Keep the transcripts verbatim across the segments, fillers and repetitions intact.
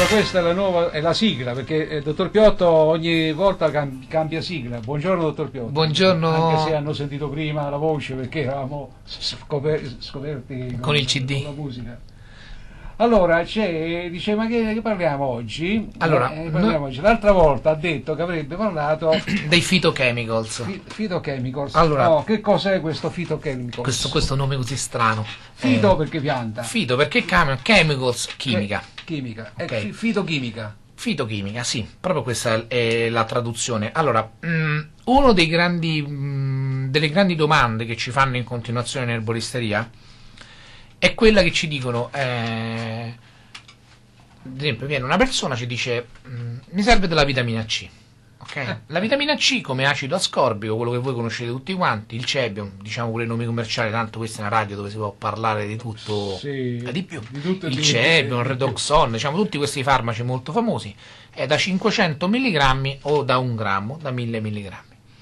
questa è la nuova, è la sigla, perché il dottor Piotto ogni volta cam- cambia sigla. Buongiorno dottor Piotto. Buongiorno. Anche se hanno sentito prima la voce, perché eravamo scoper- scoperti con, con il C D. con la musica. Allora, c'è, dice, ma che, che parliamo oggi? Allora, eh, parliamo no, oggi. L'altra volta ha detto che avrebbe parlato dei phytochemicals. Fi- Phytochemicals. Allora, no, che cos'è questo phytochemicals? Questo, questo nome così strano. Fito eh, perché pianta. Fito perché cam- chemicals, chimica. Che- chimica. È Ok. fi- fitochimica. Fitochimica, sì, proprio questa è la traduzione. Allora, mh, uno dei grandi, mh, delle grandi domande che ci fanno in continuazione in erboristeria è quella che ci dicono, eh, ad esempio, viene una persona e ci dice mh, mi serve della vitamina C. Okay. La vitamina C come acido ascorbico, quello che voi conoscete tutti quanti, il cebium, diciamo pure i nomi commerciali, tanto questa è una radio dove si può parlare di tutto, sì, e di più, di tutto il di cebium, il di redoxon, diciamo tutti questi farmaci molto famosi, è da cinquecento milligrammi o da un grammo, da mille milligrammi.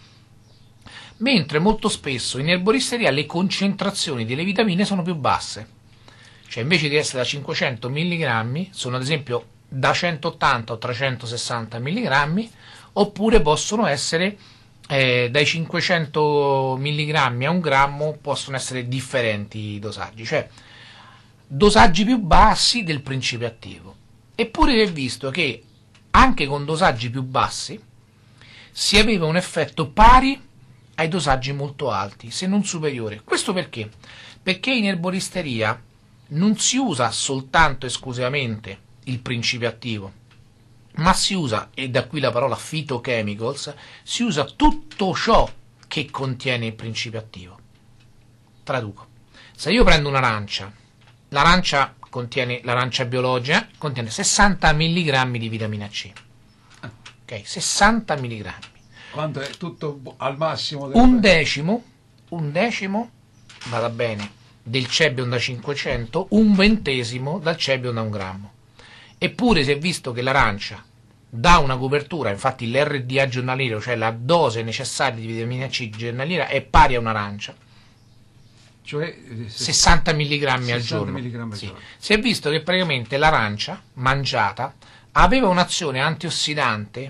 Mentre molto spesso in erboristeria le concentrazioni delle vitamine sono più basse, cioè invece di essere da cinquecento milligrammi sono ad esempio da centottanta o trecentosessanta milligrammi, oppure possono essere eh, dai cinquecento milligrammi a un grammo, possono essere differenti dosaggi, cioè dosaggi più bassi del principio attivo. Eppure si è visto che anche con dosaggi più bassi si aveva un effetto pari ai dosaggi molto alti, se non superiore. Questo perché? Perché in erboristeria non si usa soltanto esclusivamente il principio attivo, ma si usa, e da qui la parola phytochemicals, si usa tutto ciò che contiene il principio attivo. Traduco. Se io prendo un'arancia, l'arancia contiene, l'arancia biologica contiene sessanta milligrammi di vitamina C. Ok, sessanta milligrammi. Quanto è tutto al massimo? Del... Un decimo, un decimo, vada bene, del cebium da cinquecento, un ventesimo dal cebium da un grammo. Eppure si è visto che l'arancia dà una copertura, infatti l'R D A giornaliero, cioè la dose necessaria di vitamina C giornaliera, è pari a un'arancia, cioè sessanta milligrammi al giorno. milligrammi al Sì. giorno. Si è visto che praticamente l'arancia mangiata aveva un'azione antiossidante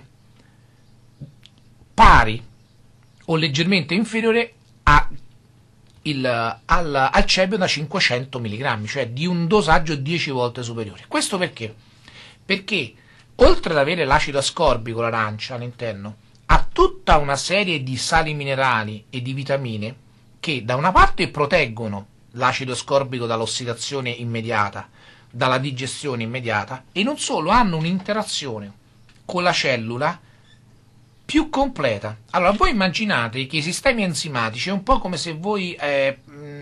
pari o leggermente inferiore a il, al, al cebium da cinquecento milligrammi, cioè di un dosaggio dieci volte superiore. Questo perché? Perché oltre ad avere l'acido ascorbico, l'arancia all'interno, ha tutta una serie di sali minerali e di vitamine che da una parte proteggono l'acido ascorbico dall'ossidazione immediata, dalla digestione immediata, e non solo, hanno un'interazione con la cellula più completa. Allora, voi immaginate che i sistemi enzimatici è un po' come se voi eh,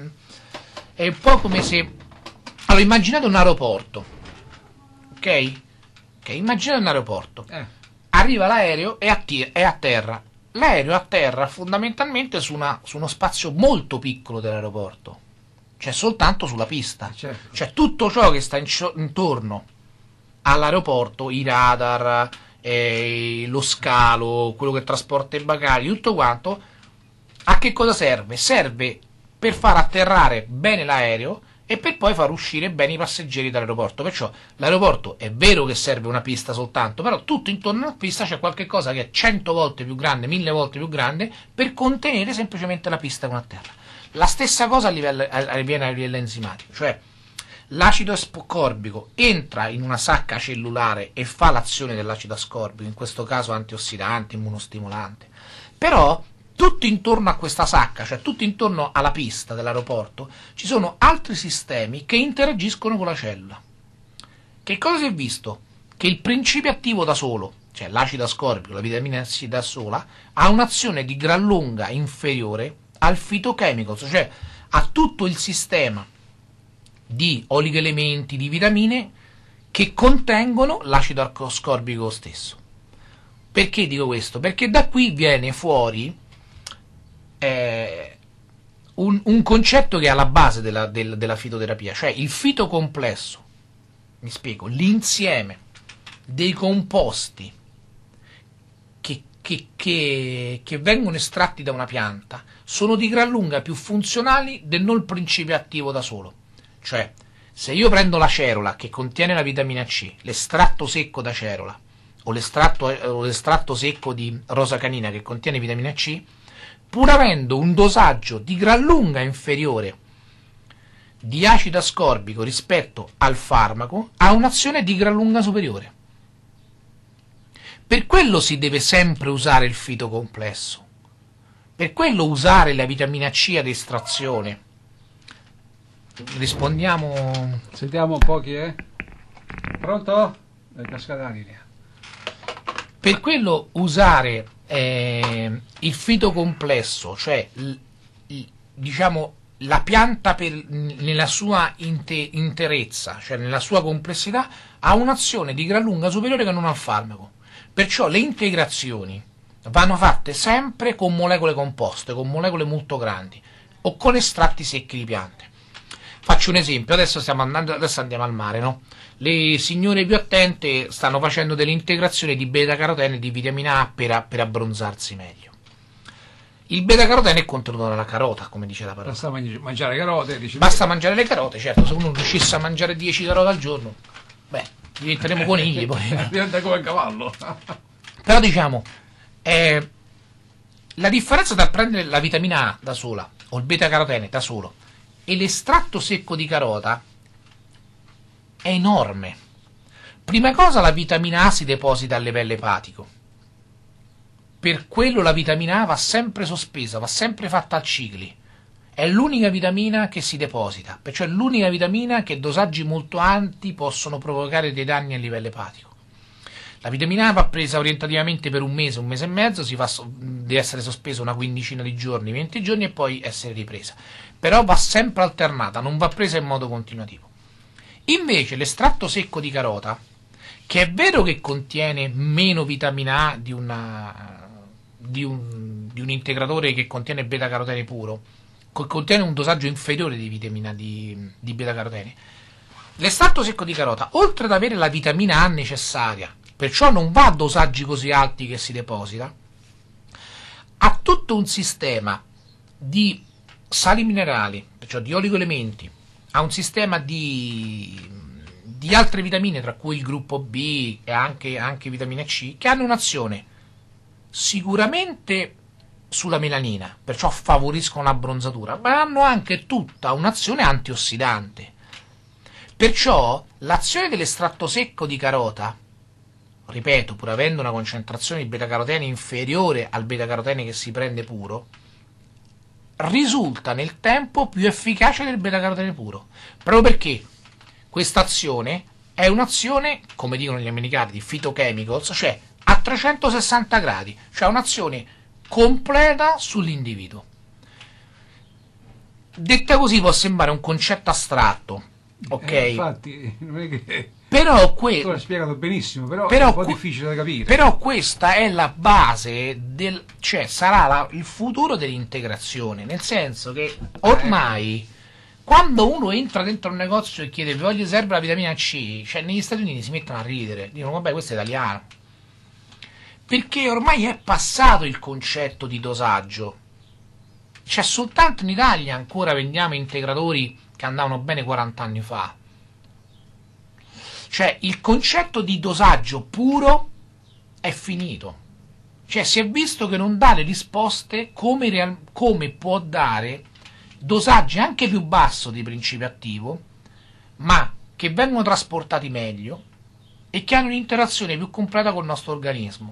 è un po' come se allora immaginate un aeroporto, ok? Ok, immaginate un aeroporto. Eh. Arriva l'aereo e atti- è a terra. L'aereo atterra fondamentalmente su, una, su uno spazio molto piccolo dell'aeroporto, cioè soltanto sulla pista. Certo. Cioè tutto ciò che sta in- intorno all'aeroporto, i radar, eh, lo scalo, quello che trasporta i bagagli, tutto quanto, a che cosa serve? Serve per far atterrare bene l'aereo e per poi far uscire bene i passeggeri dall'aeroporto. Perciò l'aeroporto è vero che serve una pista soltanto, però tutto intorno alla pista c'è qualche cosa che è cento volte più grande, mille volte più grande, per contenere semplicemente la pista con a terra. La stessa cosa a livello, avviene a livello enzimatico, cioè l'acido ascorbico entra in una sacca cellulare e fa l'azione dell'acido ascorbico, in questo caso antiossidante, immunostimolante, però tutto intorno a questa sacca, cioè tutto intorno alla pista dell'aeroporto, ci sono altri sistemi che interagiscono con la cellula. Che cosa si è visto? Che il principio attivo da solo, cioè l'acido ascorbico, la vitamina C da sola, ha un'azione di gran lunga inferiore al phytochemicals, cioè a tutto il sistema di oligoelementi, di vitamine che contengono l'acido ascorbico stesso. Perché dico questo? Perché da qui viene fuori eh, un, un concetto che è alla base della, del, della fitoterapia, cioè il fitocomplesso. Mi spiego, l'insieme dei composti che, che, che, che vengono estratti da una pianta sono di gran lunga più funzionali del non principio attivo da solo. Cioè, Se io prendo la cerola che contiene la vitamina C, l'estratto secco da cerola o l'estratto, o l'estratto secco di rosa canina che contiene vitamina C, pur avendo un dosaggio di gran lunga inferiore di acido ascorbico rispetto al farmaco, ha un'azione di gran lunga superiore. Per quello si deve sempre usare il fitocomplesso, per quello usare la vitamina C ad estrazione. Rispondiamo. Sentiamo un po' chi è. Pronto? È cascata la linea. Per quello usare eh, il fitocomplesso, cioè l, l, diciamo la pianta per, nella sua inte, interezza, cioè nella sua complessità, ha un'azione di gran lunga superiore che non al farmaco. Perciò le integrazioni vanno fatte sempre con molecole composte, con molecole molto grandi o con estratti secchi di piante. Faccio un esempio, adesso stiamo andando, adesso andiamo al mare, no? Le signore più attente stanno facendo delle integrazioni di beta-carotene e di vitamina A per, per abbronzarsi meglio. Il beta-carotene è contenuto nella carota, come dice la parola. Basta mangi- mangiare carote. Dici Basta mangiare le carote, certo, se uno riuscisse a mangiare dieci carote al giorno, beh, diventeremo conigli poi. Diventa come il cavallo. Però diciamo, eh, la differenza tra prendere la vitamina A da sola o il beta-carotene da solo e l'estratto secco di carota è enorme. Prima cosa, la vitamina A si deposita a livello epatico. Per quello la vitamina A va sempre sospesa, va sempre fatta a cicli. È l'unica vitamina che si deposita, perciò è l'unica vitamina che dosaggi molto alti possono provocare dei danni a livello epatico. La vitamina A va presa orientativamente per un mese, un mese e mezzo, si fa, deve essere sospesa una quindicina di giorni, venti giorni e poi essere ripresa. Però va sempre alternata, non va presa in modo continuativo. Invece l'estratto secco di carota, che è vero che contiene meno vitamina A di, una, di, un, di un integratore che contiene beta-carotene puro, contiene un dosaggio inferiore di vitamina di, di beta-carotene, l'estratto secco di carota, oltre ad avere la vitamina A necessaria, perciò non va a dosaggi così alti che si deposita, ha tutto un sistema di sali minerali, perciò di oligoelementi, ha un sistema di, di altre vitamine, tra cui il gruppo B e anche, anche vitamina C, che hanno un'azione sicuramente sulla melanina, perciò favoriscono la bronzatura, ma hanno anche tutta un'azione antiossidante. Perciò l'azione dell'estratto secco di carota, ripeto, pur avendo una concentrazione di beta-carotene inferiore al beta-carotene che si prende puro, risulta nel tempo più efficace del beta-carotene puro, proprio perché questa azione è un'azione, come dicono gli americani, di phytochemicals, cioè a trecentosessanta gradi, cioè un'azione completa sull'individuo. Detta così può sembrare un concetto astratto, ok? Eh, infatti, non è che... Però que- tu l'hai spiegato benissimo, però, però è un po' que- difficile da capire. Però questa è la base del, cioè sarà la, il futuro dell'integrazione, nel senso che ormai quando uno entra dentro un negozio e chiede vi voglio serve la vitamina C, cioè negli Stati Uniti si mettono a ridere, dicono vabbè questo è italiano, perché ormai è passato il concetto di dosaggio, cioè soltanto in Italia ancora vendiamo integratori che andavano bene quaranta anni fa. Cioè il concetto di dosaggio puro è finito. Cioè si è visto che non dà le risposte come, real- come può dare dosaggi anche più basso di principio attivo, ma che vengono trasportati meglio e che hanno un'interazione più completa col nostro organismo.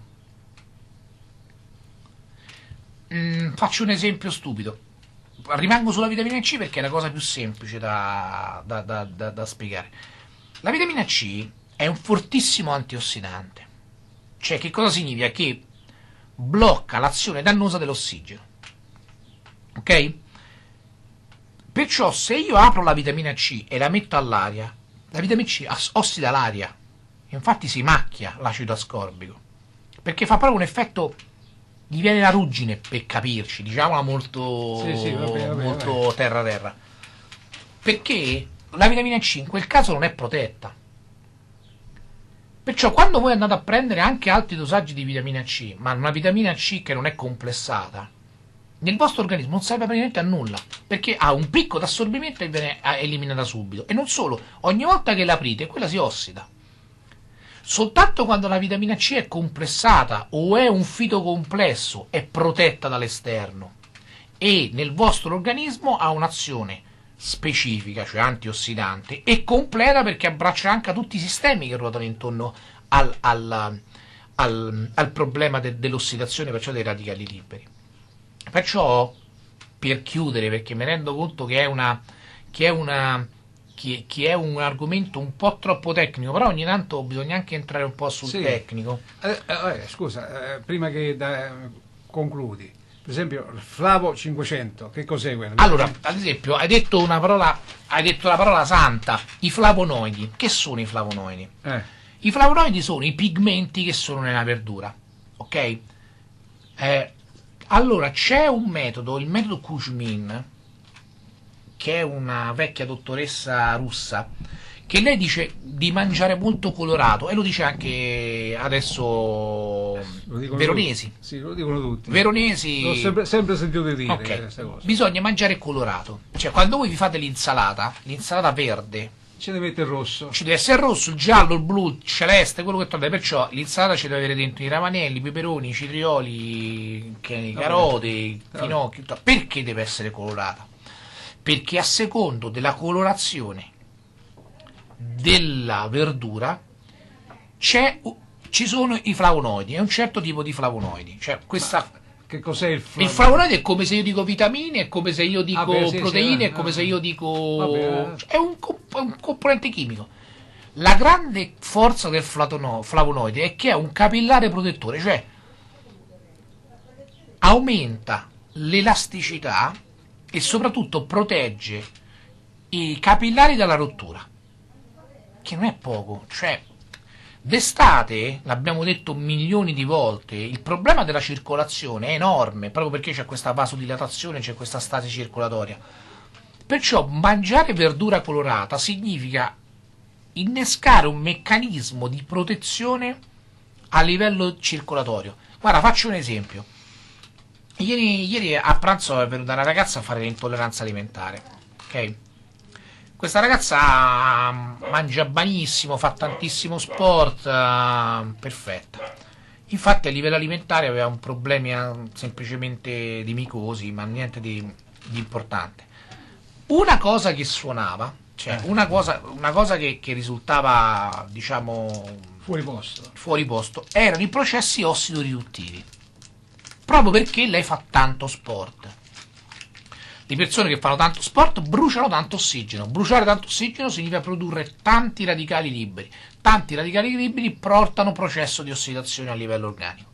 Mm, faccio un esempio stupido. Rimango sulla vitamina C perché è la cosa più semplice da, da, da, da, da spiegare. La vitamina C è un fortissimo antiossidante, cioè che cosa significa? Che blocca l'azione dannosa dell'ossigeno, ok? Perciò se io apro la vitamina C e la metto all'aria, la vitamina C ossida l'aria, infatti si macchia l'acido ascorbico, perché fa proprio un effetto, gli viene la ruggine per capirci, diciamola molto, sì, sì, vabbè, vabbè, molto vabbè. terra terra, perché la vitamina C in quel caso non è protetta. Perciò quando voi andate a prendere anche alti dosaggi di vitamina C, ma una vitamina C che non è complessata, nel vostro organismo non serve praticamente a nulla, perché ha un picco di assorbimento e viene eliminata subito. E non solo, ogni volta che l'aprite quella si ossida. Soltanto quando la vitamina C è complessata o è un fitocomplesso è protetta dall'esterno e nel vostro organismo ha un'azione specifica, cioè antiossidante, e completa perché abbraccia anche tutti i sistemi che ruotano intorno al, al, al, al problema de, dell'ossidazione, perciò dei radicali liberi. Perciò, per chiudere, perché mi rendo conto che è una che è una che, che è un argomento un po' troppo tecnico, però ogni tanto bisogna anche entrare un po' sul sì. tecnico. Eh, eh, scusa, eh, prima che da, concludi, per esempio il Flavo cinquecento, che cos'è quello? Allora, ad esempio, hai detto una parola, hai detto la parola santa, i flavonoidi. Che sono i flavonoidi? Eh. I flavonoidi sono i pigmenti che sono nella verdura, ok? Eh, allora, c'è un metodo, il metodo Kuzmin, che è una vecchia dottoressa russa, che lei dice di mangiare molto colorato, e lo dice anche adesso Veronesi. Tutti. Sì, lo dicono tutti. Veronesi. L'ho sempre, sempre sentito dire Okay. questa cosa. Bisogna mangiare colorato, cioè quando voi vi fate l'insalata, l'insalata verde, Ce ne mette il rosso. ci deve essere il rosso, il giallo, il blu, il celeste, quello che trovate, perciò l'insalata ci deve avere dentro i ravanelli, i peperoni, i citrioli, che- i carote, i finocchi, tutto. Perché deve essere colorata? Perché a secondo della colorazione della verdura c'è, ci sono i flavonoidi, è un certo tipo di flavonoidi, cioè questa, Che cos'è il Flavo? il flavonoide è come se io dico vitamine, è come se io dico Ah, beh, sì, proteine, sì, è come ah, se io dico vabbè, è un, comp- è un componente chimico. La grande forza del flatono- flavonoide è che è un capillare protettore, cioè aumenta l'elasticità e soprattutto protegge i capillari dalla rottura, che non è poco. Cioè, d'estate, l'abbiamo detto milioni di volte, il problema della circolazione è enorme, proprio perché c'è questa vasodilatazione, c'è questa stasi circolatoria. Perciò mangiare verdura colorata significa innescare un meccanismo di protezione a livello circolatorio. Guarda, faccio un esempio. Ieri, ieri a pranzo è venuta una ragazza a fare l'intolleranza alimentare, ok? Questa ragazza mangia benissimo, fa tantissimo sport, uh, perfetta. Infatti a livello alimentare aveva un problema semplicemente di micosi, ma niente di, di importante. Una cosa che suonava, cioè una cosa, una cosa che, che risultava, diciamo, Fuori posto. fuori posto, erano i processi ossidoriduttivi. Proprio perché lei fa tanto sport. Le persone che fanno tanto sport bruciano tanto ossigeno. Bruciare tanto ossigeno significa produrre tanti radicali liberi. Tanti radicali liberi portano processo di ossidazione a livello organico.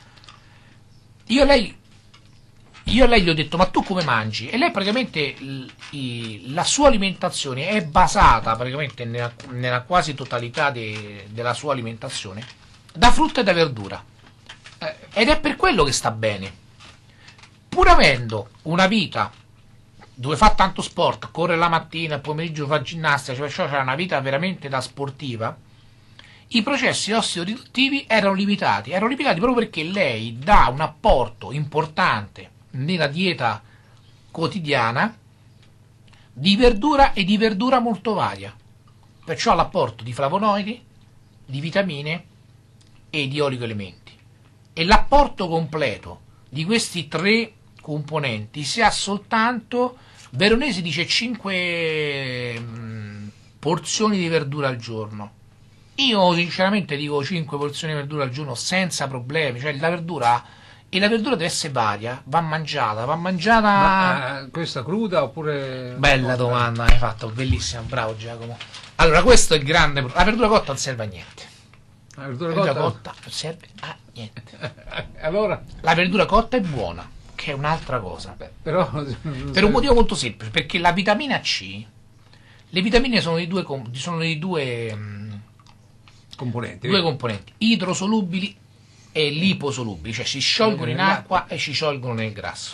Io a lei, io a lei gli ho detto: ma tu come mangi? E lei praticamente l- i- la sua alimentazione è basata praticamente nella, nella quasi totalità de- della sua alimentazione da frutta e da verdura. Eh, ed è per quello che sta bene. Pur avendo una vita dove fa tanto sport, corre la mattina, il pomeriggio fa ginnastica, cioè perciò c'è una vita veramente da sportiva, i processi ossidoriduttivi erano limitati, erano limitati proprio perché lei dà un apporto importante nella dieta quotidiana di verdura e di verdura molto varia, perciò l'apporto di flavonoidi, di vitamine e di oligoelementi, e l'apporto completo di questi tre componenti si ha soltanto, Veronesi dice, cinque porzioni di verdura al giorno. Io sinceramente dico cinque porzioni di verdura al giorno senza problemi, cioè la verdura, e la verdura deve essere varia, va mangiata, va mangiata... Ma eh, questa cruda oppure... Bella domanda hai fatto, bellissima, bravo Giacomo. Allora, questo è il grande problema. La verdura cotta non serve a niente. La verdura La verdura cotta? cotta non serve a niente. Allora? La verdura cotta è buona, che è un'altra cosa. Beh, però... Per un motivo molto semplice, perché la vitamina C, le vitamine sono di due, com- sono di due, mh, Componenti. due componenti, idrosolubili e liposolubili, cioè si sciolgono in acqua e si sciolgono nel grasso.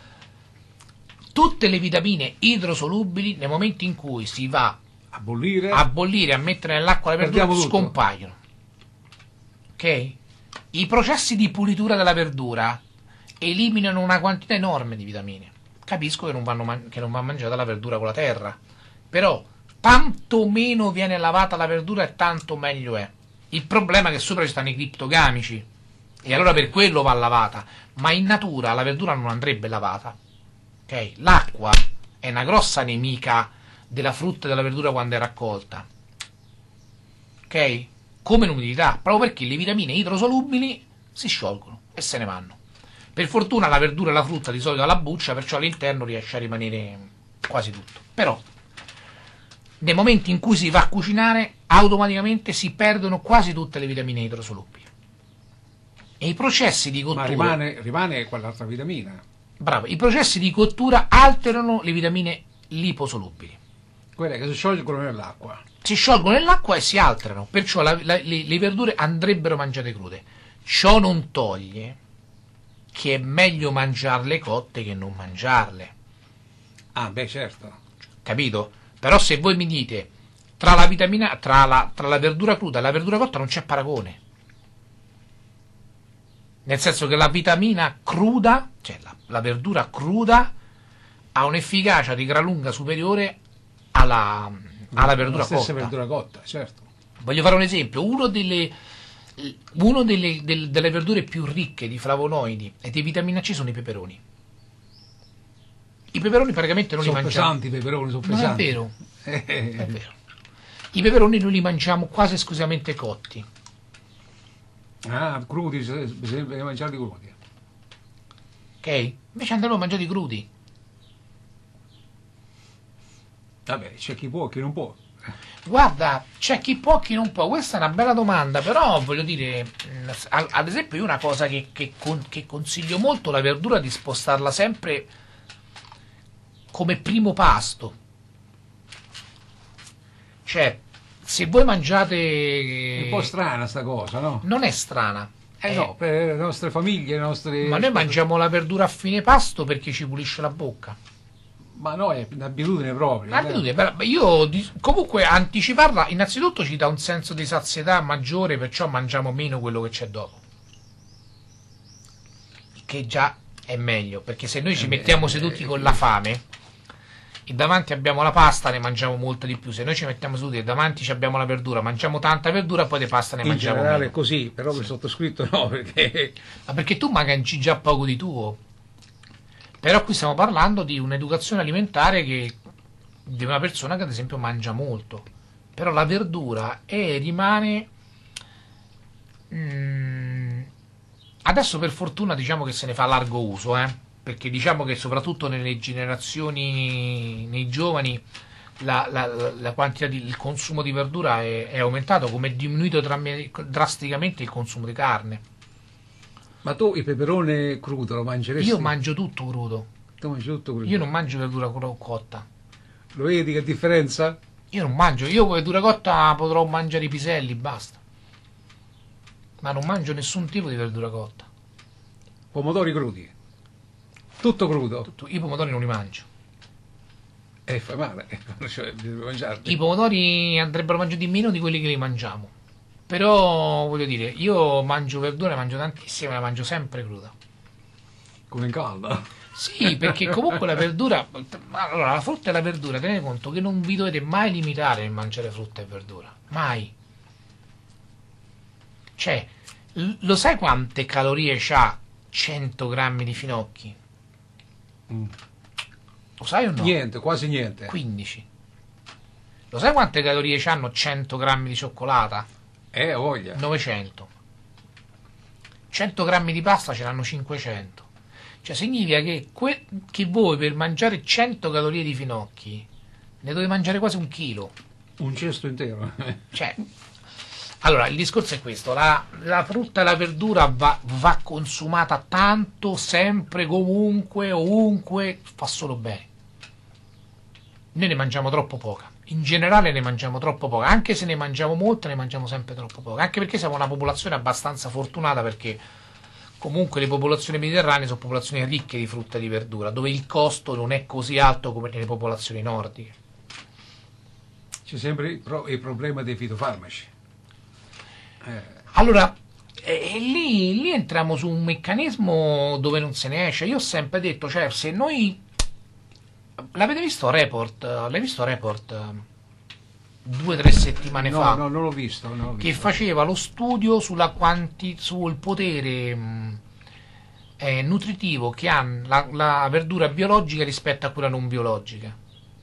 Tutte le vitamine idrosolubili, nel momento in cui si va A bollire. a bollire, a mettere nell'acqua la verdura, Perdiamo tutto. scompaiono. Ok? I processi di pulitura della verdura eliminano una quantità enorme di vitamine. Capisco che non, vanno man- che non va mangiata la verdura con la terra, però tanto meno viene lavata la verdura e tanto meglio è. Il problema è che sopra ci stanno i criptogamici e allora per quello va lavata, ma in natura la verdura non andrebbe lavata. Ok? L'acqua è una grossa nemica della frutta e della verdura quando è raccolta. Ok? Come l'umidità, proprio perché le vitamine idrosolubili si sciolgono e se ne vanno. Per fortuna la verdura e la frutta di solito ha la buccia, perciò all'interno riesce a rimanere quasi tutto. Però, nei momenti in cui si va a cucinare, automaticamente si perdono quasi tutte le vitamine idrosolubili. E i processi di cottura... Ma rimane, rimane quell'altra vitamina. Bravo, i processi di cottura alterano le vitamine liposolubili. Quelle che si sciolgono nell'acqua. Si sciolgono nell'acqua e si alterano, perciò la, la, le, le verdure andrebbero mangiate crude. Ciò non toglie che è meglio mangiarle cotte che non mangiarle. Ah, beh, certo. Capito? Però se voi mi dite tra la vitamina, tra la, tra la verdura cruda e la verdura cotta non c'è paragone. Nel senso che la vitamina cruda, cioè la, la verdura cruda, ha un'efficacia di gran lunga superiore alla, alla verdura la stessa cotta. verdura cotta, certo. Voglio fare un esempio. Uno delle, uno delle, del, delle verdure più ricche di flavonoidi e di vitamina C sono i peperoni. I peperoni praticamente non sono li mangiamo. pesanti i peperoni, sono Non pesanti. è vero. È vero. I peperoni noi li mangiamo quasi esclusivamente cotti. Ah, crudi, bisogna mangiarli crudi. Ok? Invece andremo mangiati crudi. Vabbè, c'è chi può, chi non può. Guarda, c'è chi può, chi non può. Questa è una bella domanda, però voglio dire, ad esempio io una cosa che, che, che consiglio molto, la verdura di spostarla sempre come primo pasto. Cioè, se voi mangiate... È un po' strana sta cosa, no? Non è strana. Eh è... no, per le nostre famiglie, le nostre... Ma noi mangiamo la verdura a fine pasto perché ci pulisce la bocca. Ma no, è un'abitudine proprio. Un'abitudine, eh. Io comunque anticiparla innanzitutto ci dà un senso di sazietà maggiore, perciò mangiamo meno quello che c'è dopo. Che già è meglio, perché se noi ci eh mettiamo beh, seduti eh, con eh, la fame e davanti abbiamo la pasta, ne mangiamo molta di più. Se noi ci mettiamo seduti e davanti abbiamo la verdura, mangiamo tanta verdura, poi di pasta ne in mangiamo generale meno. è così, però per sottoscritto no, perché... Ma perché tu mangi già poco di tuo. Però qui stiamo parlando di un'educazione alimentare che di una persona che ad esempio mangia molto. Però la verdura è, rimane... Mm, adesso per fortuna diciamo che se ne fa largo uso, eh? Perché diciamo che soprattutto nelle generazioni, nei giovani, la, la, la quantità di il consumo di verdura è, è aumentato, come è diminuito dra- drasticamente il consumo di carne. Ma tu il peperone crudo lo mangeresti? Io mangio tutto crudo. Tu mangi tutto crudo? Io non mangio verdura cru- cotta. Lo vedi che differenza? Io non mangio, io con verdura cotta potrò mangiare i piselli, basta. Ma non mangio nessun tipo di verdura cotta. Pomodori crudi? Tutto crudo? Tutto- I pomodori non li mangio. E fa male, cioè, devi mangiarli. I pomodori andrebbero mangiati meno di quelli che li mangiamo. Però, voglio dire, io mangio verdura, mangio tantissima, la mangio sempre cruda. Come in calda? Sì, perché comunque la verdura... Allora, la frutta e la verdura, tenete conto che non vi dovete mai limitare nel mangiare frutta e verdura. Mai. Cioè, l- lo sai quante calorie c'ha cento grammi di finocchi? Mm. Lo sai o no? Niente, quasi niente. quindici. Lo sai quante calorie c'hanno cento grammi di cioccolata? Eh, voglia. novecento. cento grammi di pasta ce l'hanno cinquecento. Cioè significa che, que- che voi per mangiare cento calorie di finocchi ne dovete mangiare quasi un chilo. Un cesto intero. Cioè, allora il discorso è questo: la, la frutta e la verdura va, va consumata tanto, sempre, comunque, ovunque, fa solo bene. Noi ne mangiamo troppo poca. In generale ne mangiamo troppo poca, anche se ne mangiamo molta, ne mangiamo sempre troppo poca, anche perché siamo una popolazione abbastanza fortunata, perché comunque le popolazioni mediterranee sono popolazioni ricche di frutta e di verdura, dove il costo non è così alto come nelle popolazioni nordiche. C'è sempre il, pro- il problema dei fitofarmaci. Eh. Allora, E, e lì, lì entriamo su un meccanismo dove non se ne esce. Io ho sempre detto, cioè, se noi... L'avete visto Report? L'hai visto Report? Due o tre settimane No, fa? no, non l'ho visto, non l'ho Che visto. faceva lo studio sulla quanti, sul potere mh, eh, nutritivo che ha la, la verdura biologica rispetto a quella non biologica.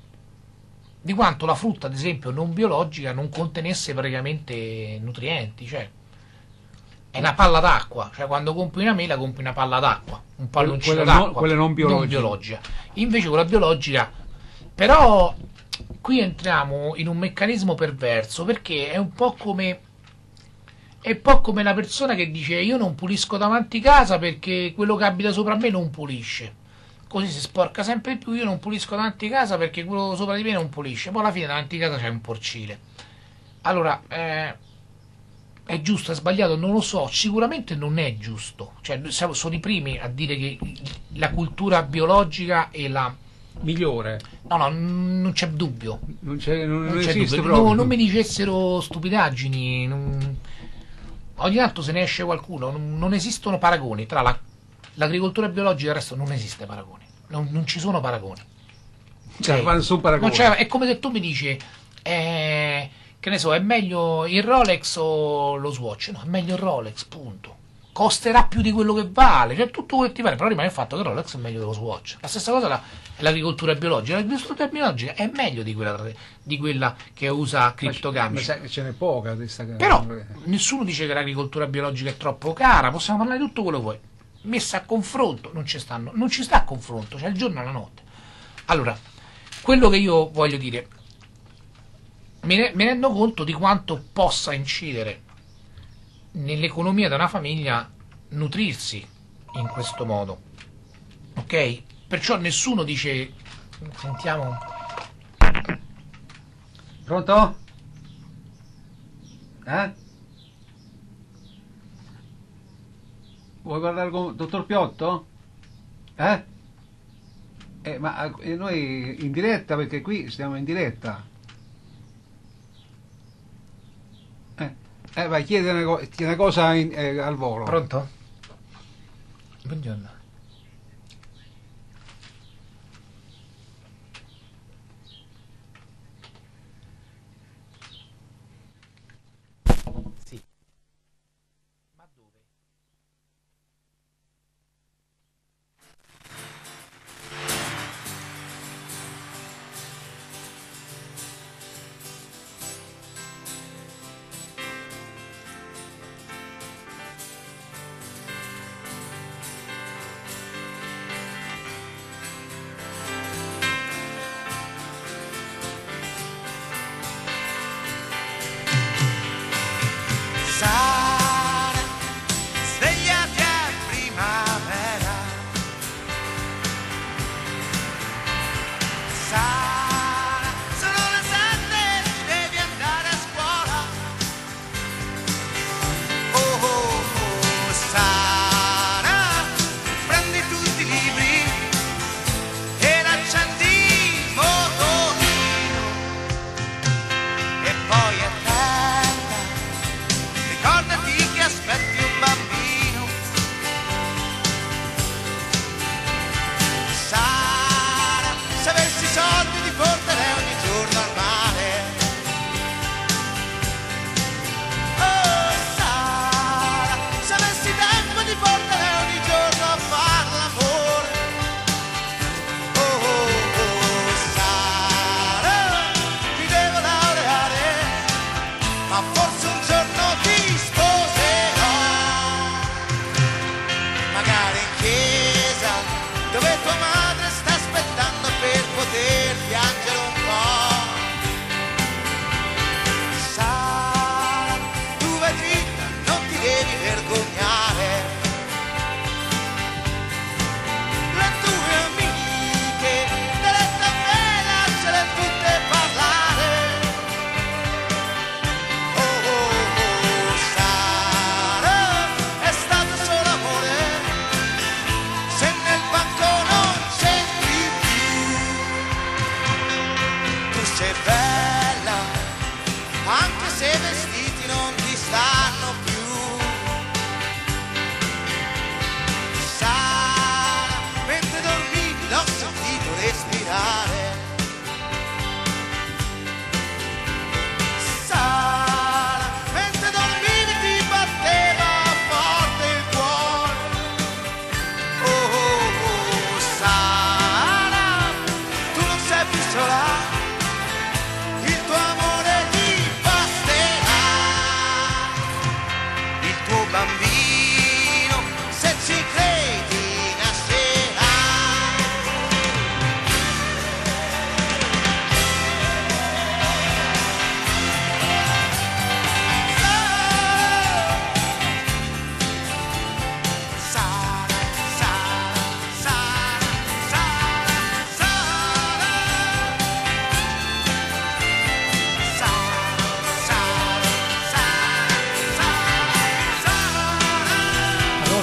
Di quanto la frutta, ad esempio, non biologica non contenesse praticamente nutrienti, cioè è una palla d'acqua, cioè quando compri una mela compri una palla d'acqua, un palloncino Quella no- d'acqua, quella non biologica. biologica. Invece quella biologica, però qui entriamo in un meccanismo perverso perché è un po' come è un po' come la persona che dice io non pulisco davanti casa perché quello che abita sopra me non pulisce. Così si sporca sempre di più, io non pulisco davanti casa perché quello sopra di me non pulisce. Poi alla fine davanti casa c'è un porcile. Allora, eh, è giusto, è sbagliato, non lo so, sicuramente non è giusto. Cioè, siamo- sono i primi a dire che la cultura biologica e la... Migliore. No, no, non c'è dubbio. Non, c'è, non, Non non c'è esiste dubbio. proprio. No, non mi dicessero stupidaggini. non- Ogni tanto se ne esce qualcuno. Non, non esistono paragoni tra la- l'agricoltura biologica e il resto. Non esiste paragoni. Non, non ci sono paragoni. Cioè, Ok? fanno su paragone. Non c'è- è come se tu mi dici, eh, che ne so, è meglio il Rolex o lo Swatch? No, è meglio il Rolex, punto. Costerà più di quello che vale, cioè tutto quello che ti pare, però rimane il fatto che il Rolex è meglio dello Swatch. La stessa cosa la- è l'agricoltura biologica. L'agricoltura biologica è meglio di quella, di quella che usa Ma c- ma criptogamici. sai che ce n'è poca di sta Però nessuno dice che l'agricoltura biologica è troppo cara, possiamo parlare di tutto quello che vuoi. Messa a confronto, non ci stanno, non ci sta a confronto, c'è il giorno e la notte. Allora, quello che io voglio dire, mi, re- mi rendo conto di quanto possa incidere nell'economia di una famiglia nutrirsi in questo modo, ok? Perciò nessuno dice, sentiamo, Pronto? Eh? Vuoi parlare con il dottor Piotto? Eh? Eh, ma eh, noi in diretta, perché qui stiamo in diretta. Eh, eh vai, chiedi una, co- una cosa in- eh, al volo. pronto? Buongiorno. Sì. Ma dove?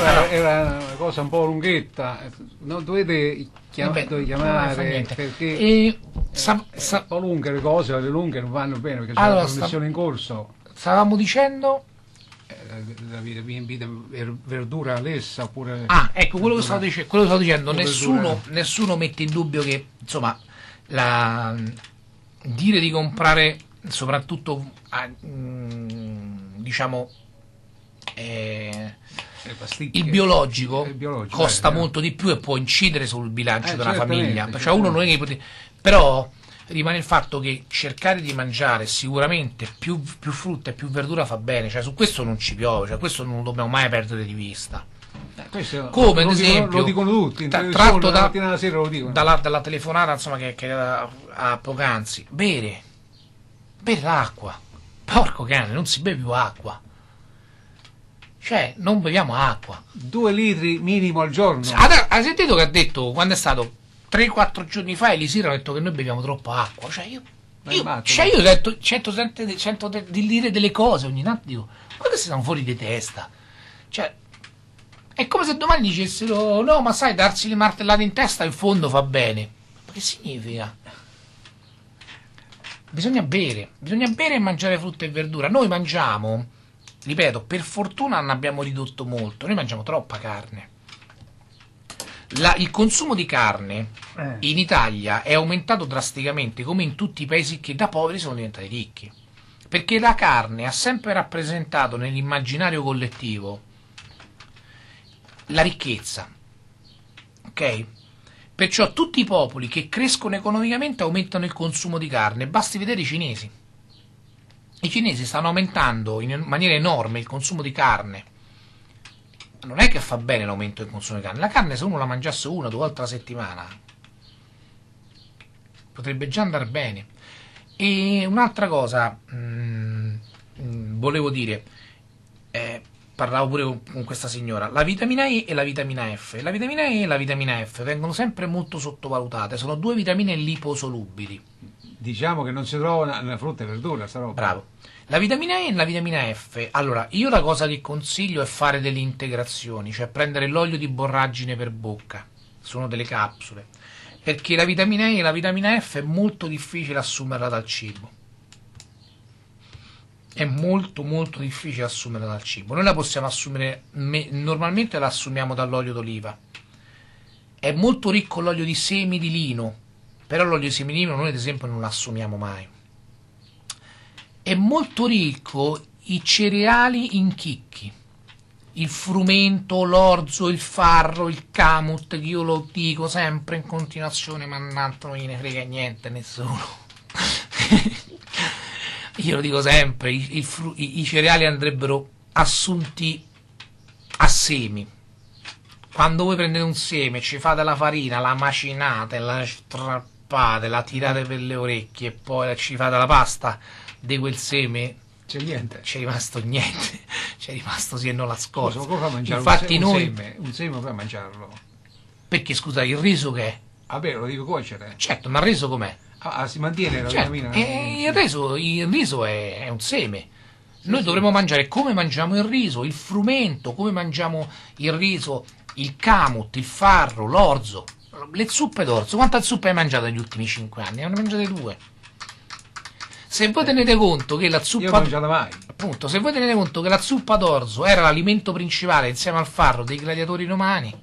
era, Allora. era una cosa un po' lunghetta, non dovete, chiam- Vabbè, dovete non fa chiamare niente. perché E sa- è sa- un po' lunghe le cose, le lunghe non vanno bene perché c'è Allora, la sta- trasmissione in corso. stavamo dicendo. Eh, La vita vita verdura lessa oppure... Ah, ecco quello che stavo, verdura- dice- quello che stavo dicendo. Verdura. Nessuno, nessuno mette in dubbio che, insomma, la, dire di comprare soprattutto, ah, mm, diciamo, eh, le pasticche. il biologico, Il biologico, costa eh, molto di più e può incidere sul bilancio Eh, della certamente, famiglia. Cioè uno non è che pote- però rimane il fatto che cercare di mangiare sicuramente più, più frutta e più verdura fa bene, cioè su questo non ci piove, cioè questo non lo dobbiamo mai perdere di vista. Eh, questo Come lo ad dicono- esempio, lo dicono tutti, in tra- televisione, tratto la da- mattina e la sera lo dicono. dalla, dalla telefonata insomma che, che a, a poc'anzi, bere, bere l'acqua, porco cane, non si beve più acqua, cioè non beviamo acqua. Due litri minimo al giorno. Ha, hai sentito che ha detto quando è stato tre quattro giorni fa Elisira ha detto che noi beviamo troppa acqua, cioè io, Ma è io, matto, cioè no? io ho detto cento, cento, cento de- di dire delle cose ogni tanto, dico ma che si stanno fuori di testa, cioè è come se domani dicessero no ma sai darsi le martellate in testa in fondo fa bene, ma che significa? Bisogna bere, bisogna bere e mangiare frutta e verdura. Noi mangiamo, ripeto, per fortuna ne abbiamo ridotto molto, noi mangiamo troppa carne. La- il consumo di carne Eh. in Italia è aumentato drasticamente, come in tutti i paesi che da poveri sono diventati ricchi, perché la carne ha sempre rappresentato nell'immaginario collettivo la ricchezza, ok? Perciò tutti i popoli che crescono economicamente aumentano il consumo di carne, basti vedere i cinesi. I cinesi stanno aumentando in maniera enorme il consumo di carne. Non è che fa bene l'aumento del consumo di carne. La carne, se uno la mangiasse una o due volte alla settimana, potrebbe già andare bene. E un'altra cosa, mm, mm, volevo dire, eh, parlavo pure con, con questa signora, la vitamina E e la vitamina F. La vitamina E e la vitamina F vengono sempre molto sottovalutate, sono due vitamine liposolubili. Diciamo che non si trova nella frutta e verdura, sta roba. Bravo. La vitamina E e la vitamina F. Allora, io la cosa che consiglio è fare delle integrazioni, cioè prendere l'olio di borragine per bocca. Sono delle capsule. Perché la vitamina E e la vitamina F è molto difficile assumerla dal cibo. È molto molto difficile assumerla dal cibo. Noi la possiamo assumere, me- normalmente la assumiamo dall'olio d'oliva. È molto ricco l'olio di semi di lino, però l'olio di semi di lino noi ad esempio non lo assumiamo mai. È molto ricco i cereali in chicchi, il frumento, l'orzo, il farro, il camut, che io lo dico sempre in continuazione, ma tanto non gliene frega niente a nessuno. Io lo dico sempre, i, il fru- i, i cereali andrebbero assunti a semi. Quando voi prendete un seme, ci fate la farina, la macinate, la strappate, la tirate per le orecchie e poi ci fate la pasta di quel seme, C'è niente. c'è rimasto niente, c'è rimasto sì e non la scorza. Cosa, come fa a mangiare Infatti un, se- noi, un seme? Un seme per mangiarlo. perché scusa, il riso che è? Vabbè, lo dico cuocere. Certo, ma il riso com'è? Ah, ah, si mantiene la Certo, vitamina? e il riso, il riso è, è un seme. Noi dovremmo mangiare come mangiamo il riso, il frumento, come mangiamo il riso, il camut, il farro, l'orzo, le zuppe d'orzo. Quante zuppe hai mangiato negli ultimi cinque anni? Ne ho mangiate due. Se voi tenete conto che la Io non zuppa, ho mangiato mai. appunto, se voi tenete conto che la zuppa d'orzo era l'alimento principale insieme al farro dei gladiatori romani,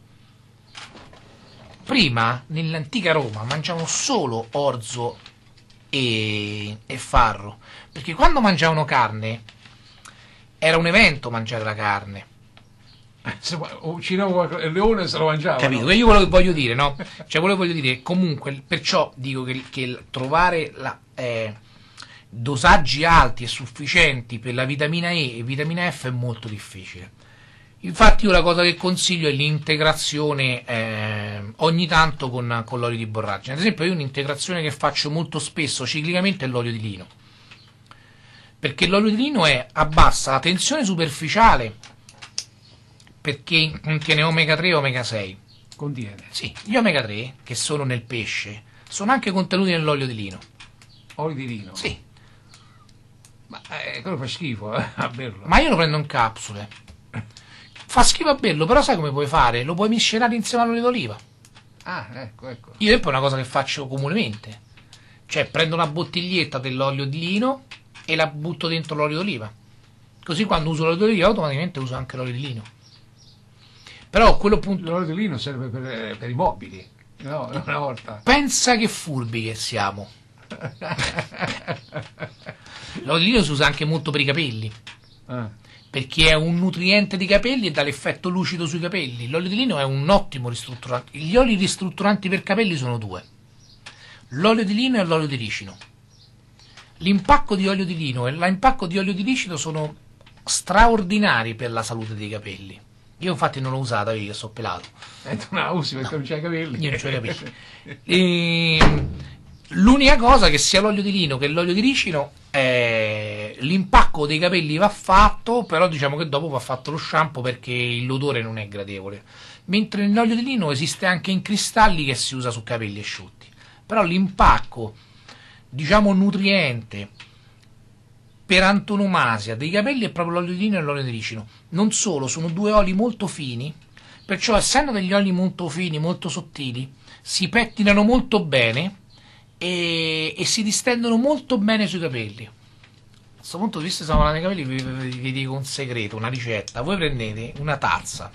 prima nell'antica Roma mangiavano solo orzo e, e farro, perché quando mangiavano carne era un evento mangiare la carne. Se uccideva qualche- il leone se lo mangiava. Capito? no? Che io quello che voglio dire, no? Cioè, quello che voglio dire, comunque, perciò dico che, che il- trovare la, eh, dosaggi alti e sufficienti per la vitamina E e vitamina F è molto difficile. Infatti, io la cosa che consiglio è l'integrazione eh, ogni tanto con, con l'olio di borragine. Ad esempio, io un'integrazione che faccio molto spesso ciclicamente è l'olio di lino. Perché l'olio di lino è, abbassa la tensione superficiale, perché contiene omega tre e omega sei. Contiene. Sì, gli omega tre, che sono nel pesce, sono anche contenuti nell'olio di lino. Olio di lino. Sì, Ma eh, quello fa schifo, eh, a berlo. ma io lo prendo in capsule. Fa schifo a berlo, però sai come puoi fare? Lo puoi miscelare insieme all'olio d'oliva. Ah, ecco, ecco. Io per esempio è una cosa che faccio comunemente. Cioè prendo una bottiglietta dell'olio di lino e la butto dentro l'olio d'oliva. Così quando uso l'olio d'oliva automaticamente uso anche l'olio di lino. Però quello punto... L'olio di lino serve per, per i mobili, no? Una volta. Pensa che furbi che siamo. L'olio di lino si usa anche molto per i capelli. Ah. Perché è un nutriente di capelli e dà l'effetto lucido sui capelli. L'olio di lino è un ottimo ristrutturante. Gli oli ristrutturanti per capelli sono due: l'olio di lino e l'olio di ricino. L'impacco di olio di lino e l'impacco di olio di ricino sono straordinari per la salute dei capelli. Io infatti non l'ho usata, vedi che sono pelato. E tu non la usi perché No. non c'hai i capelli. Io non c'ho i capelli. E... l'unica cosa che sia l'olio di lino che l'olio di ricino, eh, l'impacco dei capelli va fatto, però diciamo che dopo va fatto lo shampoo perché l'odore non è gradevole. Mentre l'olio di lino esiste anche in cristalli che si usa su capelli asciutti. Però l'impacco, diciamo, nutriente per antonomasia dei capelli è proprio l'olio di lino e l'olio di ricino. Non solo, sono due oli molto fini, perciò essendo degli oli molto fini, molto sottili, si pettinano molto bene e, e si distendono molto bene sui capelli. A questo punto di vista, stiamo parlando dei capelli, vi, vi, vi dico un segreto, una ricetta. Voi prendete una tazza,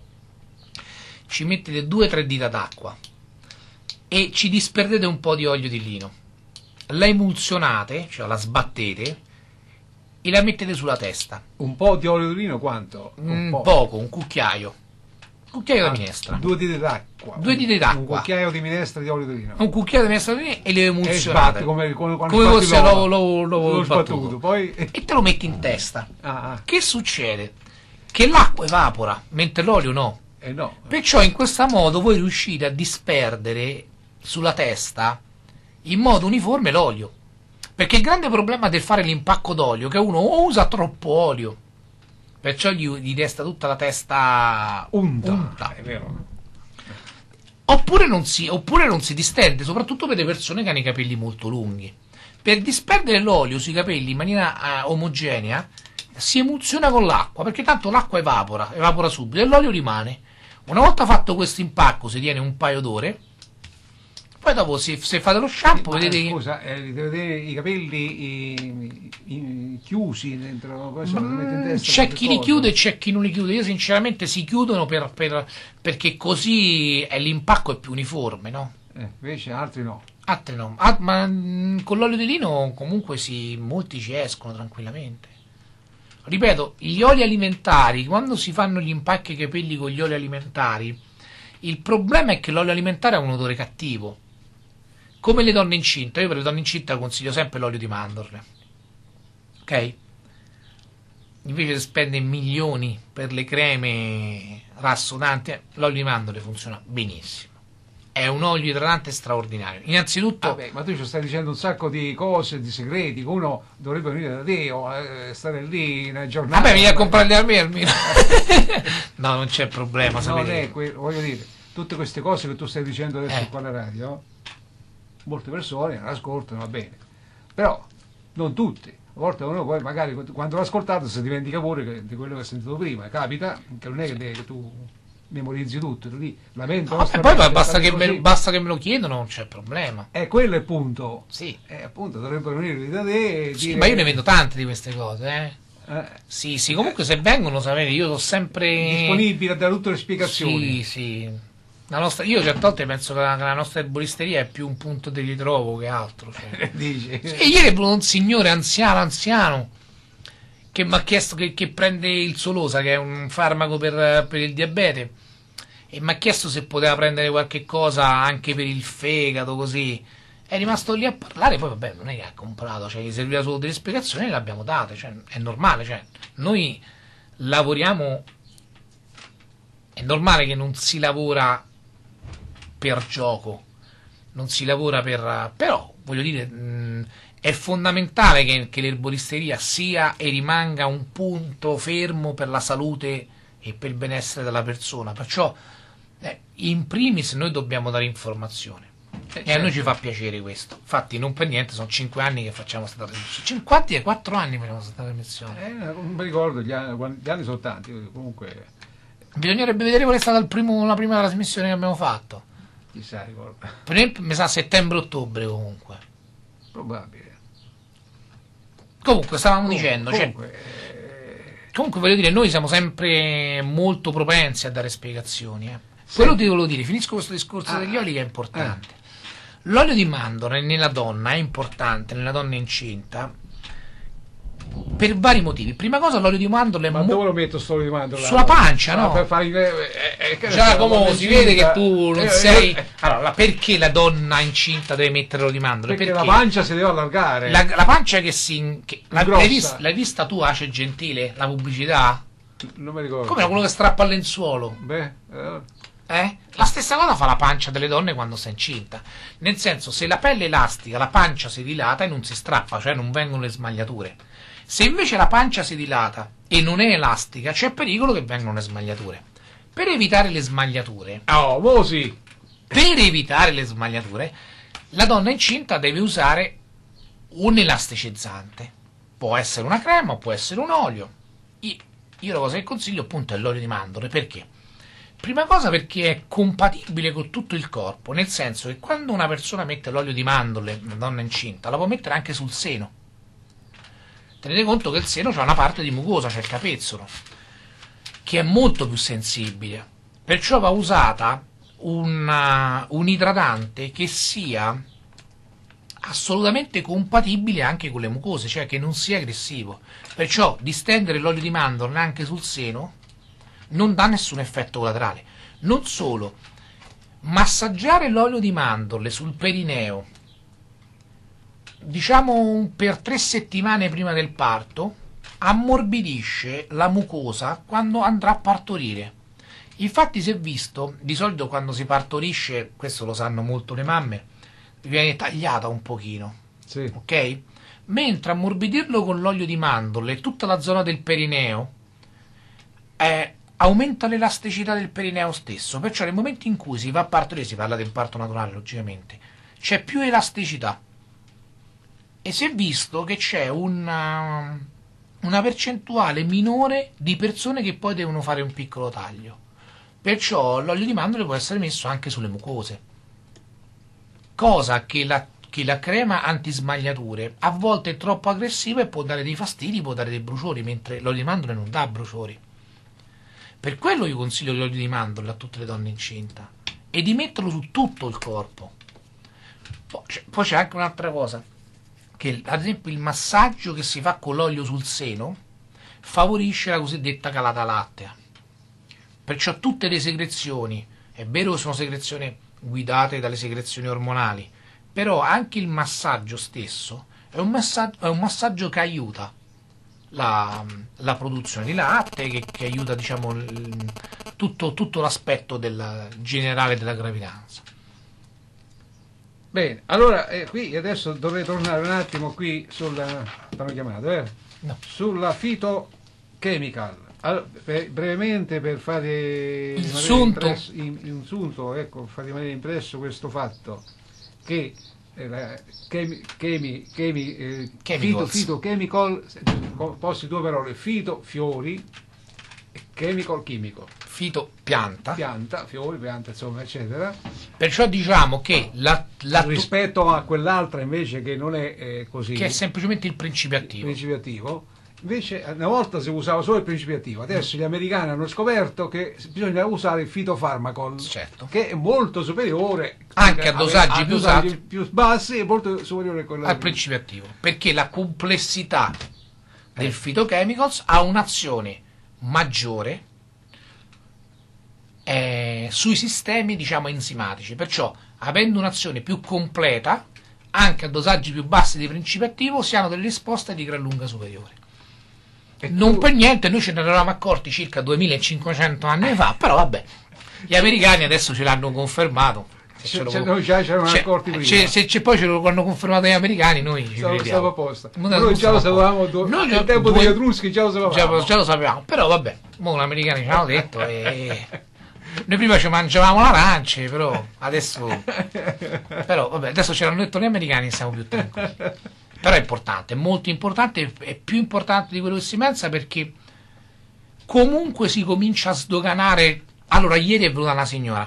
ci mettete due o tre dita d'acqua e ci disperdete un po' di olio di lino, la emulsionate, cioè la sbattete e la mettete sulla testa. Un po' di olio di lino quanto? Un Mm, po'. poco, un cucchiaio. Un cucchiaio Ah, di minestra. Due dita d'acqua. Due dita d'acqua. Un cucchiaio di minestra di olio di lino. Un cucchiaio di minestra di lino e le E emulsionate. sbatti come, come, quando Come sbatti fosse l'uovo. l'uovo- l'uovo- l'uovo L'uovo sbattuto. sbattuto. Poi... E te lo metti in testa. Ah, ah. Che succede? Che l'acqua evapora, mentre l'olio no. Eh no. Perciò in questo modo voi riuscite a disperdere sulla testa in modo uniforme l'olio. Perché il grande problema del fare l'impacco d'olio è che uno o usa troppo olio, perciò gli, gli resta tutta la testa Unta. unta. È vero. Oppure non, si, oppure non si distende, soprattutto per le persone che hanno i capelli molto lunghi. Per disperdere l'olio sui capelli in maniera eh, omogenea si emulsiona con l'acqua, perché tanto l'acqua evapora, evapora subito e l'olio rimane. Una volta fatto questo impacco si tiene un paio d'ore, poi dopo se, se fate lo shampoo Ma, vedete che... scusa, eh, deve vedere i capelli i, i- chiusi dentro questo, lo mette in testa, C'è queste chi li cose. chiude e c'è chi non li chiude. Io sinceramente si chiudono per, per- perché così è, l'impacco è più uniforme, no? Eh, invece altri no. Altri no. Ah, ma mh, con l'olio di lino comunque si, molti ci escono tranquillamente. Ripeto, gli oli alimentari, quando si fanno gli impacchi ai capelli con gli oli alimentari, il problema è che l'olio alimentare ha un odore cattivo. Come le donne incinte, io per le donne incinte consiglio sempre l'olio di mandorle. Ok? Invece di spendere milioni per le creme rassodanti, l'olio di mandorle funziona benissimo. È un olio idratante straordinario. Innanzitutto, Vabbè, ma tu ci stai dicendo un sacco di cose, di segreti che uno dovrebbe venire da te o eh, stare lì una giornata. vabbè, vieni a comprarli a me almeno. No, non c'è problema. Non sapete. è que- voglio dire, tutte queste cose che tu stai dicendo adesso Eh. qua alla radio, molte persone non ascoltano, va bene, però non tutti. A volte uno poi magari quando l'ha ascoltato si dimentica pure che- di quello che ha sentito prima. Capita che non è che, che tu memorizzi tutto, tu lì lamento. No, e poi basta che, me, basta che me lo chiedono, non c'è problema. E quello è il punto. Sì. Eh, appunto, dovrebbero venire da te e Sì, dire... ma io ne vendo tante di queste cose, eh. eh, Sì, sì, comunque se vengono, sapete, io sono sempre... disponibile a dare tutte le spiegazioni. Sì, sì. La nostra, io certe volte penso che la, che la nostra erboristeria è più un punto di ritrovo che altro. Cioè. Dici. E ieri è venuto un signore anziano, anziano, che mi ha chiesto che, che prende il Solosa, che è un farmaco per, per il diabete, e mi ha chiesto se poteva prendere qualche cosa anche per il fegato, così. È rimasto lì a parlare, poi vabbè, non è che ha comprato, cioè gli serviva solo delle spiegazioni e le abbiamo date, cioè è normale, cioè noi lavoriamo, è normale che non si lavora per gioco, non si lavora per... però, voglio dire, mh, è fondamentale che, che l'erboristeria sia e rimanga un punto fermo per la salute e per il benessere della persona, perciò eh, in primis noi dobbiamo dare informazione. Eh, E a noi certo. ci fa piacere questo. Infatti, non per niente, sono cinque anni che facciamo questa trasmissione. cinquanta e quattro anni facciamo questa trasmissione. Eh, non mi ricordo, gli anni, gli anni sono tanti, comunque Bisognerebbe vedere qual è stata il primo, la prima trasmissione che abbiamo fatto. Chissà, ricorda. Per esempio, mi sa settembre-ottobre comunque. Probabile. Comunque, stavamo Comunque, dicendo, comunque, cioè, eh, comunque voglio dire, noi siamo sempre molto propensi a dare spiegazioni. Eh. Sì. Quello ti volevo dire, finisco questo discorso Ah, degli oli che è importante. L'olio di mandorla nella donna è importante, nella donna incinta, per vari motivi. Prima cosa, l'olio di mandorla è ma mo- dove lo metto sto di mandorla? sulla pancia, Ah, no? per fare eh, eh, che Giacomo, ne si so, vede che incinta. tu non Eh, sei... eh, Allora, perché la donna incinta deve mettere l'olio di mandorla? perché, la pancia si deve allargare. La, la pancia che si... Che, la- Grossa. l'hai, vista, l'hai vista tu, Ace Gentile, la pubblicità? Non mi ricordo. Come quello che strappa il lenzuolo? Beh, eh, Eh? La stessa cosa fa la pancia delle donne quando si è incinta. Nel senso, se la pelle è elastica, la pancia si dilata e non si strappa, cioè non vengono le smagliature. Se invece la pancia si dilata e non è elastica, c'è pericolo che vengano le smagliature. Per evitare le smagliature, oh, mo sì. per evitare le smagliature, la donna incinta deve usare un elasticizzante. Può essere una crema, può essere un olio. Io, io la cosa che consiglio appunto è l'olio di mandorle. Perché? Prima cosa perché è compatibile con tutto il corpo, nel senso che quando una persona mette l'olio di mandorle, una donna incinta, la può mettere anche sul seno. Tenete conto che il seno c'ha una parte di mucosa, c'è il capezzolo, che è molto più sensibile. Perciò va usata una, un idratante che sia assolutamente compatibile anche con le mucose, cioè che non sia aggressivo. Perciò distendere l'olio di mandorla anche sul seno non dà nessun effetto collaterale. Non solo, massaggiare l'olio di mandorle sul perineo, diciamo per tre settimane prima del parto, ammorbidisce la mucosa quando andrà a partorire. Infatti si è visto, di solito quando si partorisce, questo lo sanno molto le mamme, viene tagliata un pochino, Sì. ok? Mentre ammorbidirlo con l'olio di mandorle e tutta la zona del perineo eh, aumenta l'elasticità del perineo stesso, perciò nel momento in cui si va a partorire, si parla del parto naturale logicamente, c'è più elasticità. E si è visto che c'è una, una percentuale minore di persone che poi devono fare un piccolo taglio. Perciò l'olio di mandorle può essere messo anche sulle mucose. Cosa che la, che la crema antismagliature a volte è troppo aggressiva e può dare dei fastidi, può dare dei bruciori, mentre l'olio di mandorle non dà bruciori. Per quello io consiglio l'olio di mandorle a tutte le donne incinta e di metterlo su tutto il corpo. Poi c'è, poi c'è anche un'altra cosa, che ad esempio il massaggio che si fa con l'olio sul seno favorisce la cosiddetta calata lattea. Perciò tutte le secrezioni, è vero che sono secrezioni guidate dalle secrezioni ormonali, però anche il massaggio stesso è un massaggio, è un massaggio che aiuta la, la produzione di latte, che, che aiuta diciamo il, tutto, tutto l'aspetto del, generale della gravidanza. Bene, allora eh, qui adesso dovrei tornare un attimo qui sulla, l'hanno chiamato, eh? No. Sulla phytochemical. Allora, per- brevemente per fare Il rimanere sunto. impresso, in, in sunto, ecco, far rimanere impresso questo fatto che eh, la chemi, chemi, chemi, eh, fito, Chemicals. phytochemical, composti due parole, fito, fiori, e chemical, chimico, Fito pianta. pianta, fiori, pianta, insomma, eccetera. Perciò diciamo che la, la to- Rispetto a quell'altra invece che non è eh, così, che è semplicemente il principio il attivo. principio attivo. Invece una volta si usava solo il principio attivo, adesso gli americani hanno scoperto che bisogna usare il fitofarmacol, Certo. che è molto superiore Anche a dosaggi a più dosaggi usati. più bassi e molto superiore a quello Al principio attivo, perché la complessità del phytochemicals ha un'azione maggiore eh, sui sistemi diciamo enzimatici, perciò avendo un'azione più completa anche a dosaggi più bassi di principio attivo si hanno delle risposte di gran lunga superiori. E Non tu- per niente noi ce ne eravamo accorti circa duemilacinquecento anni fa, però vabbè, gli americani adesso ce l'hanno confermato. Se ce c'è- lo- c'è- noi già c'erano c'è- accorti prima. c'è- se c'è- poi ce lo hanno confermato gli americani, noi ci stavo, crediamo. stavo apposta. Non Noi non già lo stavo sapevamo, apposta. do- Noi già- nel tempo due- degli Etruschi già lo già, sapevamo. già lo sapevamo, però vabbè, mo gli americani ci hanno detto e noi prima ci mangiavamo l'arance, però adesso però vabbè, adesso ce l'hanno detto gli americani e siamo più tranquilli. Però è importante, è molto importante, è più importante di quello che si pensa, perché comunque si comincia a sdoganare. Allora, ieri è venuta una signora,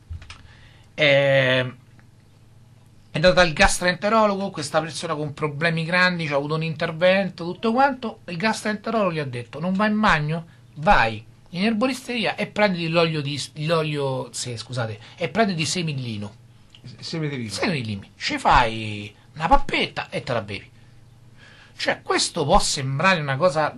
è, è andata dal gastroenterologo, questa persona con problemi grandi, ci ha avuto un intervento, tutto quanto. Il gastroenterologo gli ha detto: non vai in bagno? Vai in erboristeria e prendi l'olio di l'olio, sì, scusate, e prendi di semi di lino. Semi di lino. Semi di lino. Ci fai una pappetta e te la bevi. Cioè, questo può sembrare una cosa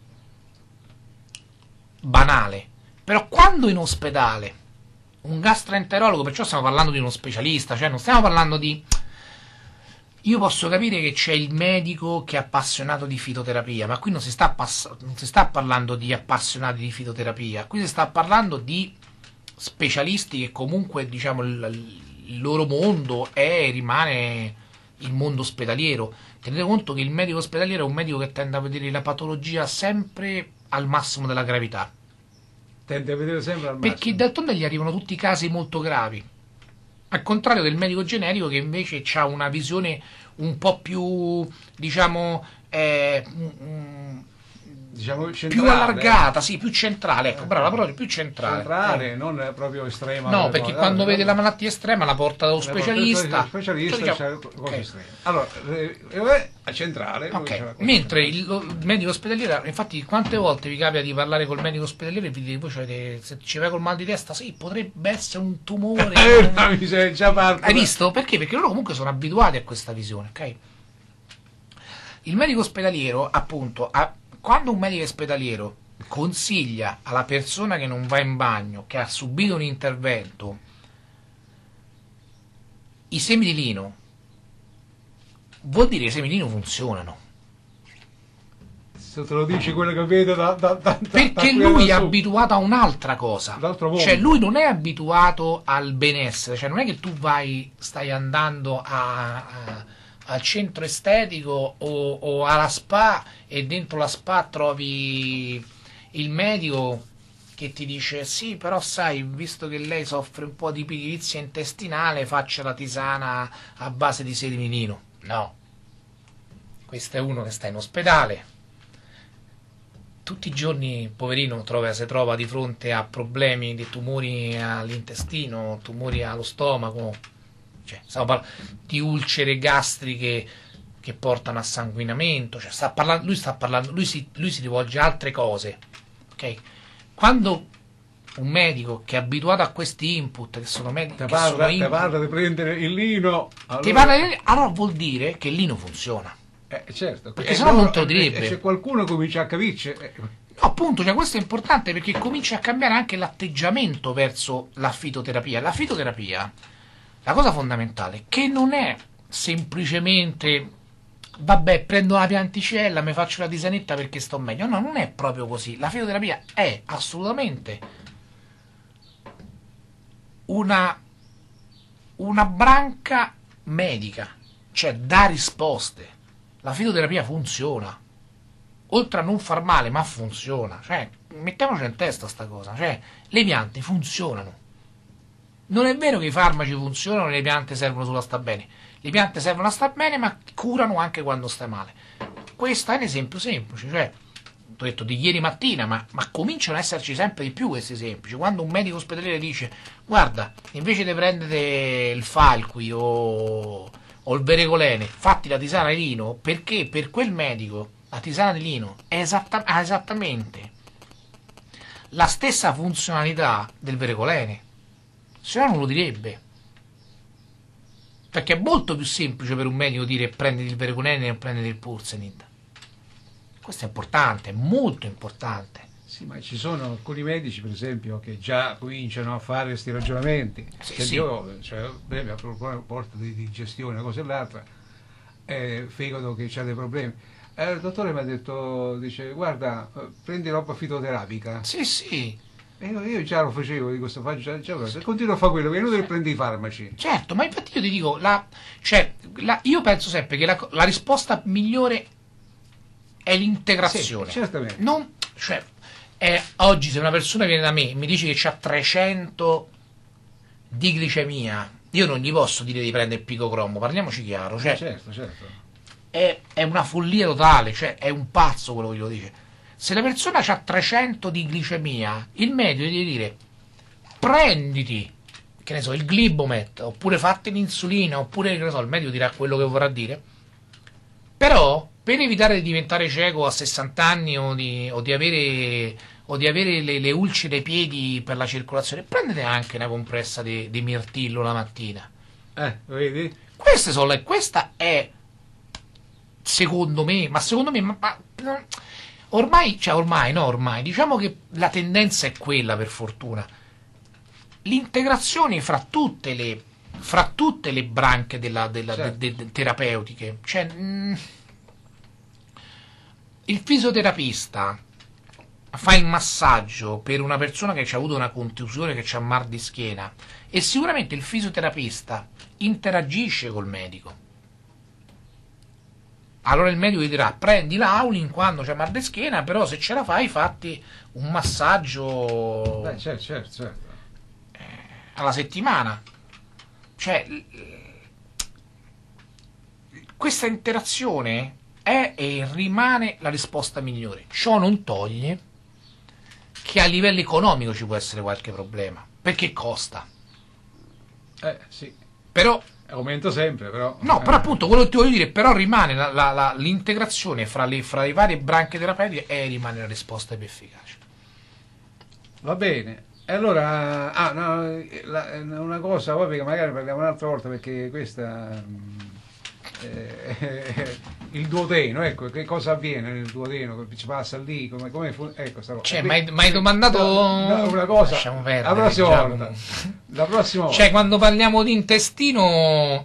banale, però quando in ospedale un gastroenterologo, perciò stiamo parlando di uno specialista, cioè non stiamo parlando di... Io posso capire che c'è il medico che è appassionato di fitoterapia, ma qui non si sta, pass- non si sta parlando di appassionati di fitoterapia, qui si sta parlando di specialisti che comunque, diciamo, il, il loro mondo è e rimane il mondo ospedaliero. Tenete conto che il medico ospedaliero è un medico che tende a vedere la patologia sempre al massimo della gravità. Tende a vedere sempre al massimo. Perché d'altronde gli arrivano tutti casi molto gravi. Al contrario del medico generico che invece ha una visione un po' più, diciamo, eh, mm, diciamo più centrale, allargata, sì, più centrale, ecco, bravo, la parola è più centrale. centrale, eh. non proprio estrema. No, perché no, quando no, vede no, la malattia estrema la porta dallo specialista. specialista Cioè, c'è diciamo, cose eh. estreme. Allora, eh, eh, a centrale. Ok, mentre il, il medico ospedaliero, infatti, quante volte vi capita di parlare col medico ospedaliero e vi dite: voi avete, se ci vai col mal di testa, sì, potrebbe essere un tumore. Eh, no, mi sei già parte. Hai visto? Perché? Perché loro comunque sono abituati a questa visione, ok? Il medico ospedaliero, appunto, ha, quando un medico ospedaliero consiglia alla persona che non va in bagno, che ha subito un intervento, i semi di lino, vuol dire che i semi di lino funzionano. Se te lo dici quello che vedo da, da, da, Perché da lui è su. abituato a un'altra cosa. L'altro mondo. Cioè lui non è abituato al benessere, cioè non è che tu vai, stai andando a, a, al centro estetico o, o alla spa e dentro la spa trovi il medico che ti dice: sì, però sai, visto che lei soffre un po' di pigrizia intestinale, faccia la tisana a base di semi di lino. No, questo è uno che sta in ospedale tutti i giorni, poverino, trova, si trova di fronte a problemi di tumori all'intestino, tumori allo stomaco, cioè, stiamo parlando di ulcere gastriche che portano a sanguinamento, cioè, sta parlando, lui sta parlando, lui si, lui si rivolge a altre cose, ok? Quando un medico che è abituato a questi input, che sono medici, Te parla, te parla di prendere il lino, allora... ti parla di... allora vuol dire che il lino funziona. Eh, certo, perché sennò non te lo direbbe. Se qualcuno comincia a capirci, eh. No, appunto, cioè questo è importante perché comincia a cambiare anche l'atteggiamento verso la fitoterapia. La fitoterapia, la cosa fondamentale, che non è semplicemente vabbè, prendo la pianticella, mi faccio la tisanetta perché sto meglio. No, non è proprio così. La fitoterapia è assolutamente una, una branca medica, cioè dà risposte. La fitoterapia funziona, oltre a non far male, ma funziona. Cioè, mettiamoci in testa sta cosa, cioè, le piante funzionano. Non è vero che i farmaci funzionano e le piante servono solo a sta bene. Le piante servono a sta bene, ma curano anche quando sta male. Questo è un esempio semplice, cioè, ho detto di ieri mattina, ma, ma cominciano ad esserci sempre di più questi esempi. Quando un medico ospedaliero dice: guarda, invece di prendere il falqui o... o il verecolene, fatti la tisana di lino, perché per quel medico la tisana di lino è esatta, ha esattamente la stessa funzionalità del verecolene, se no non lo direbbe, perché è molto più semplice per un medico dire prenditi il verecolene e non prenditi il Pursenid. Questo è importante, è molto importante. Sì, ma ci sono alcuni medici, per esempio, che già cominciano a fare questi ragionamenti. Sì, che sì. Io, cioè, beh, a proposito di digestione, una cosa e l'altra, eh, fegato che ha dei problemi. Eh, il dottore mi ha detto, dice, guarda, eh, prendi roba fitoterapica. Sì, sì. E io, io già lo facevo, dico, sto faccio, già, già, continuo a fare quello, che è inutile prendi i farmaci. Certo, ma infatti io ti dico, la, cioè, la, io penso sempre che la, la risposta migliore è l'integrazione. Sì, certamente. Non, cioè, eh, oggi se una persona viene da me e mi dice che ha trecento di glicemia, io non gli posso dire di prendere il picocromo, parliamoci chiaro, cioè, certo, certo. È, è una follia totale, cioè è un pazzo quello che lo dice. Se la persona ha trecento di glicemia, il medico gli deve dire prenditi, che ne so, il Glibomet, oppure fatti l'insulina, oppure, che ne so, il medico dirà quello che vorrà dire. Però, per evitare di diventare cieco a sessanta anni o di, o di avere, o di avere le, le ulcere ai piedi per la circolazione, prendete anche una compressa di, di mirtillo la mattina. Eh, vedi? Queste sono le, questa è, secondo me, ma secondo me, ma, ma, no, ormai, cioè ormai, no, ormai, diciamo che la tendenza è quella, per fortuna. L'integrazione fra tutte le, fra tutte le branche della, della, certo. de, de, de, terapeutiche, cioè, mh, il fisioterapista fa il massaggio per una persona che ci ha avuto una contusione, che c'ha mal di schiena, e sicuramente il fisioterapista interagisce col medico. Allora il medico gli dirà prendi l'Aulin quando c'è mal di schiena, però se ce la fai fatti un massaggio Beh, certo, certo, certo. alla settimana. Cioè, questa interazione è e rimane la risposta migliore. Ciò non toglie che a livello economico ci può essere qualche problema, perché costa. Eh, sì. Però Aumenta sempre, però. no, eh. però appunto quello che ti voglio dire, però rimane la, la, la, l'integrazione fra le, fra le varie branche terapeutiche e rimane la risposta più efficace. Va bene. E allora, ah, no, la- una cosa, poi perché magari parliamo un'altra volta, perché questa, mm, eh, il duodeno, ecco, che cosa avviene nel duodeno, che ci passa lì, come, come fu- ecco, sta roba. Cioè, Eh, m'hai m'hai domandato no, no, una cosa, Lasciamo perdere, la prossima Giacomo. volta, la prossima volta. Cioè, quando parliamo di intestino,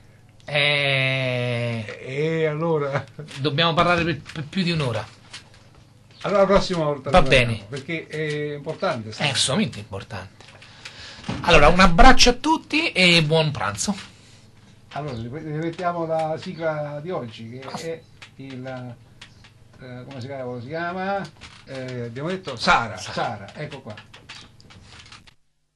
eh, E allora, dobbiamo parlare per, per più di un'ora. allora la prossima volta Va ne parliamo, bene. perché è importante. È assolutamente importante. Allora, un abbraccio a tutti e buon pranzo. Allora, ripetiamo la sigla di oggi, che è il, eh, come si chiama? Si chiama? Eh, abbiamo detto Sara, Sara, ecco qua.